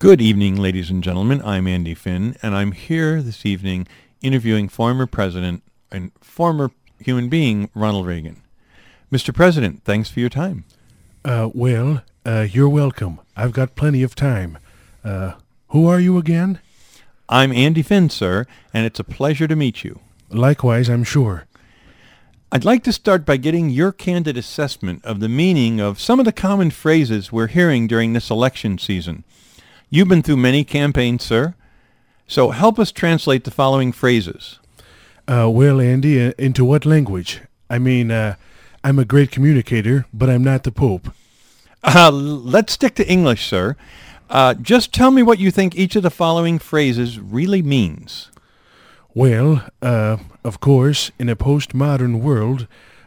Good evening, ladies and gentlemen. I'm Andy Finn, and I'm here this evening interviewing former President and former human being Ronald Reagan. Mr. President, thanks for your time. You're welcome. I've got plenty of time. Who are you again? I'm Andy Finn, sir, and it's a pleasure to meet you. Likewise, I'm sure. I'd like to start by getting your candid assessment of the meaning of some of the common phrases we're hearing during this election season. You've been through many campaigns, sir, so help us translate the following phrases. Andy, into what language? I'm a great communicator, but I'm not the Pope. Let's stick to English, sir. Just tell me what you think each of the following phrases really means. Of course, in a postmodern world,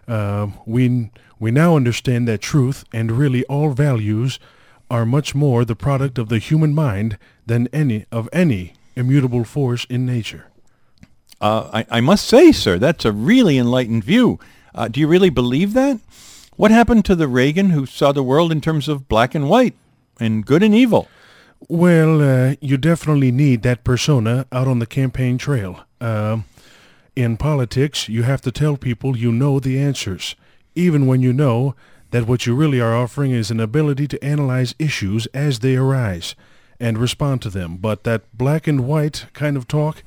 we now understand that truth and really all values are much more the product of the human mind than any immutable force in nature. I must say, sir, that's a really enlightened view. Do you really believe that? What happened to the Reagan who saw the world in terms of black and white and good and evil? You definitely need that persona out on the campaign trail. In politics, you have to tell people you know the answers, even when you know that what you really are offering is an ability to analyze issues as they arise and respond to them. But that black and white kind of talk,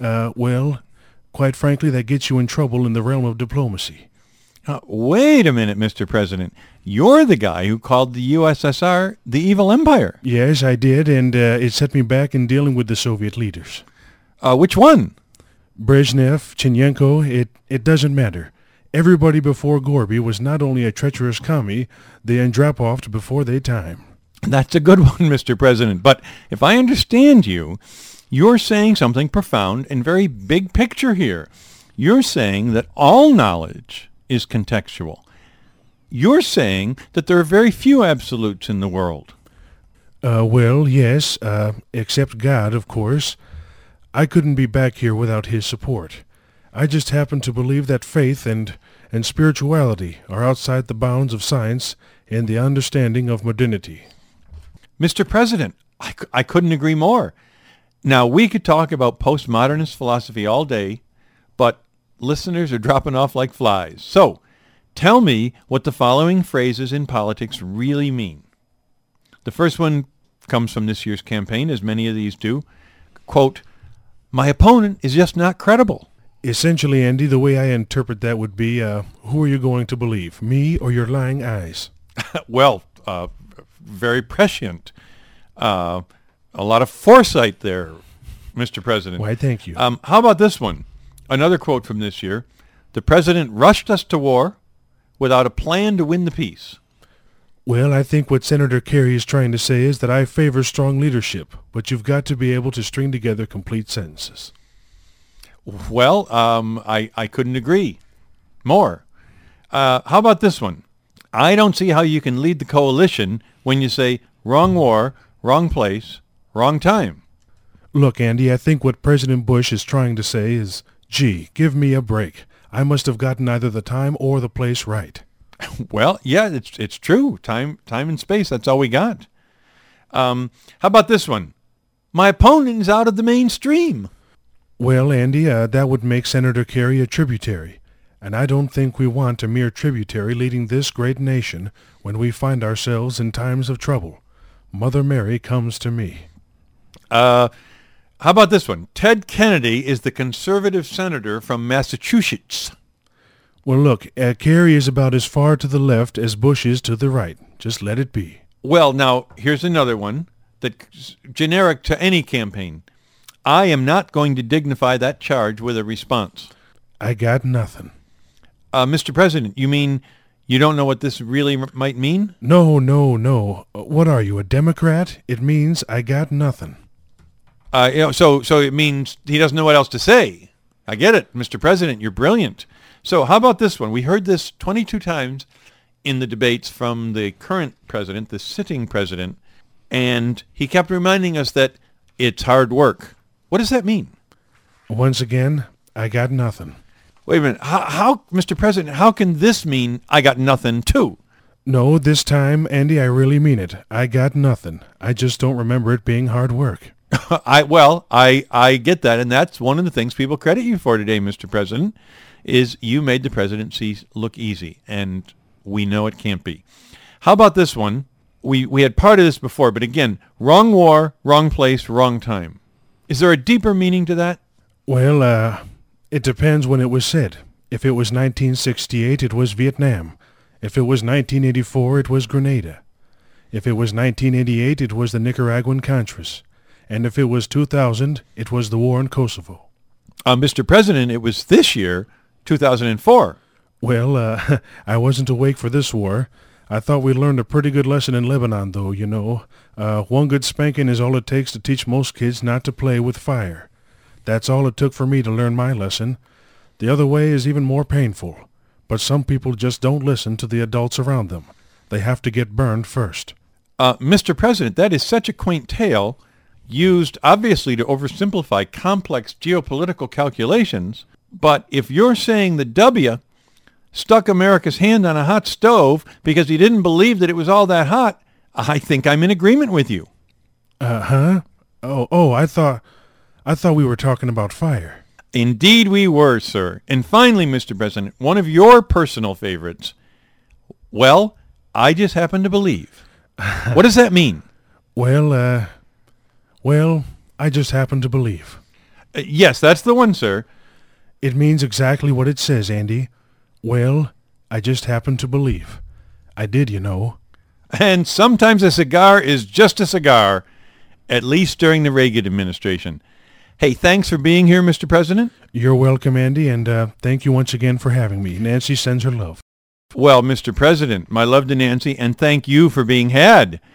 quite frankly, that gets you in trouble in the realm of diplomacy. Wait a minute, Mr. President. You're the guy who called the USSR the evil empire. Yes, I did, and it set me back in dealing with the Soviet leaders. Which one? Brezhnev, Chenyenko, it doesn't matter. Everybody before Gorby was not only a treacherous commie, they Andropoved before their time. That's a good one, Mr. President. But if I understand you, you're saying something profound and very big picture here. You're saying that all knowledge is contextual. You're saying that there are very few absolutes in the world. Yes, except God, of course. I couldn't be back here without his support. I just happen to believe that faith and spirituality are outside the bounds of science and the understanding of modernity. Mr. President, I couldn't agree more. Now, we could talk about postmodernist philosophy all day, but listeners are dropping off like flies. So, tell me what the following phrases in politics really mean. The first one comes from this year's campaign, as many of these do. Quote, "My opponent is just not credible." Essentially, Andy, the way I interpret that would be, who are you going to believe, me or your lying eyes? Well, very prescient. A lot of foresight there, Mr. President. Why, thank you. How about this one? Another quote from this year. "The president rushed us to war without a plan to win the peace." Well, I think what Senator Kerry is trying to say is that I favor strong leadership, but you've got to be able to string together complete sentences. Well, I couldn't agree more. How about this one? "I don't see how you can lead the coalition when you say wrong war, wrong place, wrong time." Look, Andy, I think what President Bush is trying to say is, gee, give me a break. I must have gotten either the time or the place right. Well, yeah, it's true. Time and space, that's all we got. How about this one? "My opponent is out of the mainstream." Well, Andy, that would make Senator Kerry a tributary, and I don't think we want a mere tributary leading this great nation when we find ourselves in times of trouble. Mother Mary comes to me. How about this one? "Ted Kennedy is the conservative senator from Massachusetts." Well, look, Kerry is about as far to the left as Bush is to the right. Just let it be. Well, now, here's another one that's generic to any campaign. "I am not going to dignify that charge with a response." I got nothing. Mr. President, you mean you don't know what this really might mean? No. What are you, a Democrat? It means I got nothing. So it means he doesn't know what else to say. I get it, Mr. President, you're brilliant. So how about this one? We heard this 22 times in the debates from the current president, the sitting president, and he kept reminding us that it's hard work. What does that mean? Once again, I got nothing. Wait a minute. How, Mr. President, how can this mean I got nothing too? No, this time, Andy, I really mean it. I got nothing. I just don't remember it being hard work. I get that, and that's one of the things people credit you for today, Mr. President, is you made the presidency look easy, and we know it can't be. How about this one? We had part of this before, but again, wrong war, wrong place, wrong time. Is there a deeper meaning to that? Well, it depends when it was said. If it was 1968, it was Vietnam. If it was 1984, it was Grenada. If it was 1988, it was the Nicaraguan Contras. And if it was 2000, it was the war in Kosovo. Mr. President, it was this year, 2004. Well, I wasn't awake for this war. I thought we learned a pretty good lesson in Lebanon, though, you know. One good spanking is all it takes to teach most kids not to play with fire. That's all it took for me to learn my lesson. The other way is even more painful. But some people just don't listen to the adults around them. They have to get burned first. Mr. President, that is such a quaint tale, used obviously to oversimplify complex geopolitical calculations. But if you're saying the W stuck America's hand on a hot stove because he didn't believe that it was all that hot, I think I'm in agreement with you. Huh? Oh, I thought we were talking about fire. Indeed we were, sir. And finally, Mr. President, one of your personal favorites. Well, I just happen to believe. What does that mean? Well, I just happen to believe. Yes, that's the one, sir. It means exactly what it says, Andy. Well, I just happen to believe. I did, you know. And sometimes a cigar is just a cigar, at least during the Reagan administration. Hey, thanks for being here, Mr. President. You're welcome, Andy, and thank you once again for having me. Nancy sends her love. Well, Mr. President, my love to Nancy, and thank you for being had.